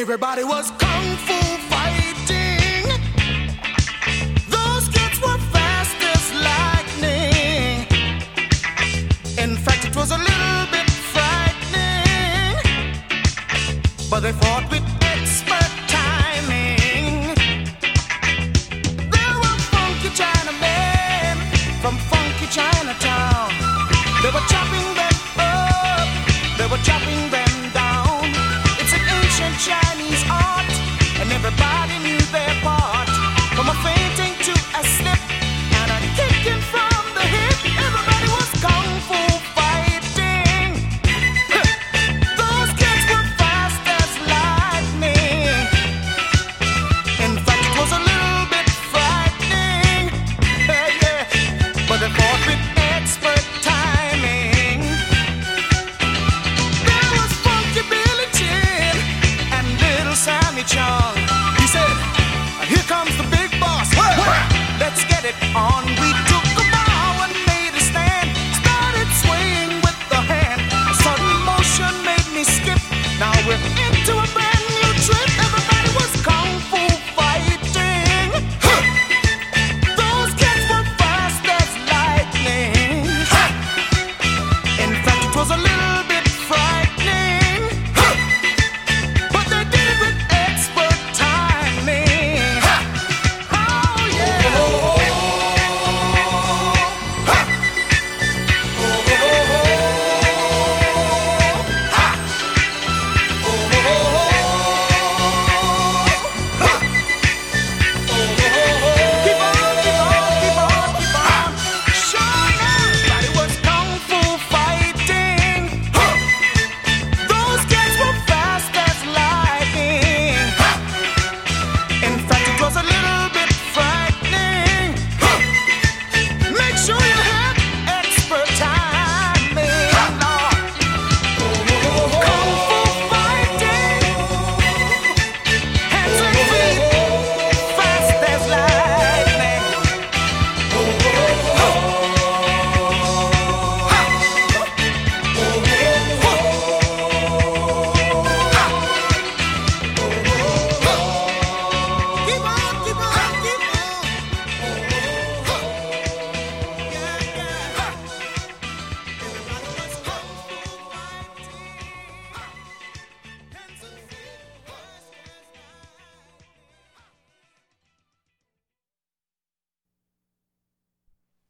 Everybody was kung fu fighting. Those kids were fast as lightning. In fact, it was a little bit frightening, but they fought with expert timing. There were funky Chinamen from funky Chinatown. They were chopping them up, they were chopping them down. It's an ancient Chinese art, and everybody knew their part. From a fainting to a slip and a kicking from the hip, everybody was kung fu fighting. Those kids were fast as lightning. In fact, it was a little bit frightening, yeah, but they fought with expert timing. There was Funky Billy Chin and Little Sammy Chung. He said, "Here comes the big boss. Let's get it on."